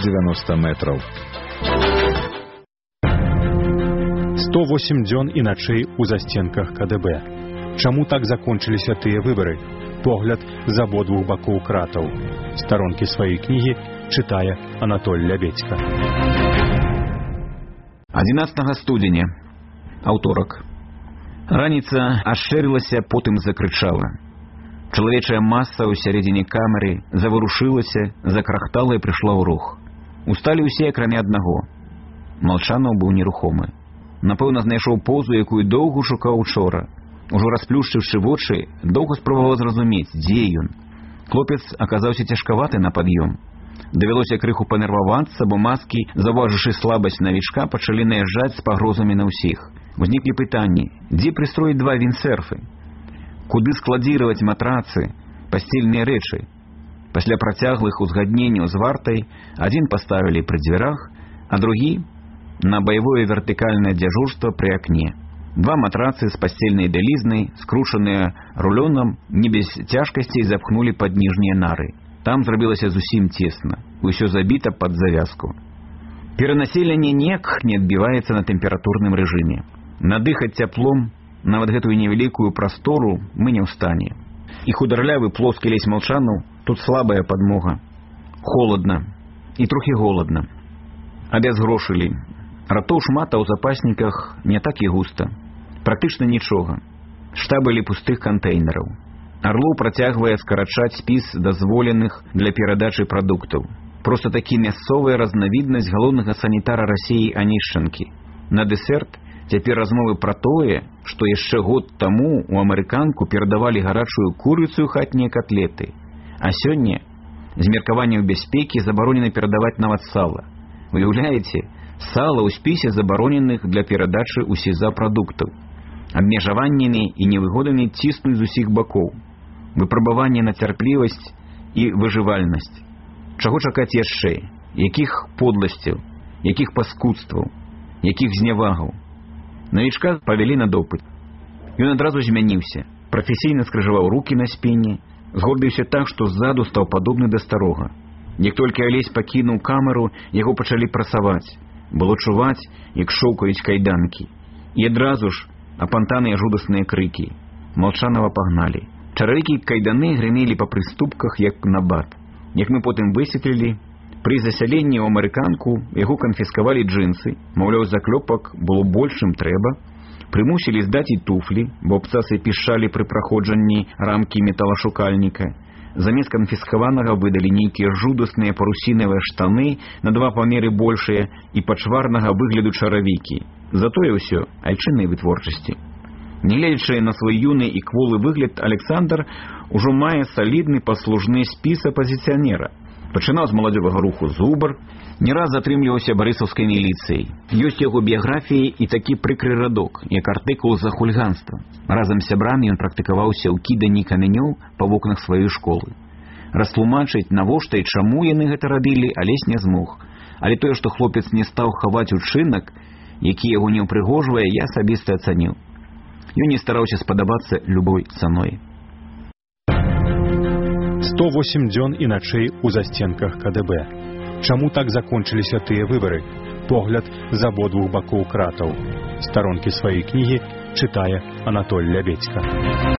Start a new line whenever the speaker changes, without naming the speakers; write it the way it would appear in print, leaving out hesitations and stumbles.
90 метраў. 108 дзён і начэй у засценках КДБ. Чаму так закончыліся тыя выбары? Погляд з абодвух бакоў кратаў. Старонкі сваёй кнігі чытае Анатоль Лябедзька.
11 студзеня. Аўторак. Раніца ашчэрылася, потым закрычала. Чалавечая маса ў сярэдзіне камеры заварушылася, закрахтала і прыйшла ў рух. Усталі ўсе, акрамя аднаго. Малчанаў быў нерухомы. Напэўна, знайшоў позу, якую доўга шукаў учора. Ужо расплюшчыўшы вочы, доўга спрабаваў зразумець, дзе ён. Хлопец аказаўся цяжкаваты на пад'ём. Давялося крыху панервавацца, бо маскі, заўважыўшы слабасць навічка, пачалі наязджаць з пагрозамі на ўсіх. Узніклі пытанні, дзе прыстроіць 2 віндсерфы? Куды складзіраваць матрацы, пасцельныя рэчы? Пасля працяглых узгадненняў з вартай адзін паставілі пры дзвярах, а другі на баявое вертыкальнае дзяжурства пры акне. 2 матрацы з пасцельнай бялізнай, скручаныя рулёнам, не без цяжкасцей запхнулі пад ніжнія нары. Там зрабілася зусім цесна, усё забіта пад завязку. Перанаселенне ніяк не адбіваецца на тэмпературным рэжыме. Надыхаць цяплом нават гэтую невялікую прастору мы не ў стане. І хударлявы плоскі лесь Малчанаў тут слабая падмога. Холадна і трохі голадна. Абязгрошылі. Ратоў шмат, а ў запасніках не так і густа. Практычна нічога. Штабылі пустых кантэйнераў. Арлоў працягвае скарачаць спіс дазволеных для перадачы прадуктаў. Проста такі мясцовая разнавіднасць галоўнага санітара Расіі Анішчанкі. На дэсерт цяпер размовы пра тое, што яшчэ год таму у амерыканку перадавалі гарачую курыцу і хатнія катлеты. А сёння з меркаванняў бяспекі забаронена перадаваць нават сала. Уяўляеце, сала ў спісе забароненых для перадачы ў СІЗА прадуктаў. Абмежаваннямі і невыгодамі ціснуць з усіх бакоў. Выпрабаванне на цярплівасць і выжывальнасць. Чаго чакаць яшчэ? Якіх подласцяў? Якіх паскудстваў? Якіх знявагаў? Навічка павялі на допыт. Ён адразу змяніўся. Прафесійна скрыжаваў рукі на спіне, згорбіўся так, што ззаду стаў падобны да старога. Як толькі Алесь пакінуў камеру, яго пачалі прасаваць. Было чуваць, як шоўкаюць кайданкі. І адразу ж апантаныя жудасныя крыкі. Малчанова пагналі. Чаравікі кайданы грымелі па прыступках, як набат. Як мы потым высветлілі, пры засяленні ў амерыканку яго канфіскавалі джинсы, маўляў, заклёпак было больш, чым трэба, прымусілі здаць і туфлі, бо абцасы пішчалі пры праходжанні рамкі металашукальніка. Замест канфіскаванага выдалі нейкія жудасныя парусінавыя штаны на 2 памеры большыя і пачварнага выгляду чаравікі. Затое ўсё айчыннай вытворчасці. Нягледзячы на свой юны і кволы выгляд, Александр ужо мае салідны паслужны спіс апазіцыянера. Пачынаў з маладзёвага руху «Зубр», не раз затрымліваўся барысаўскай міліцыяй. Ёсць яго біяграфіі і такі прыкры радок, як артыкул за хульганства. Разам з сябрамі ён практыкаваўся ў кіданні камянёў па вокнах сваёй школы. Растлумачыць, навошта і чаму яны гэта рабілі, Алесь не змог. Але тое, што хлопец не стаў хаваць учынак, які яго не ўпрыгожвае, я асабіста ацаніў. Ён не стараўся спадабацца любой цаной.
108 дзён і начэй у засценках КДБ. Чаму так закончыліся тыя выбары? Погляд з абодвух бакоў кратаў. Старонкі сваёй кнігі чытае Анатоль Лябедзька.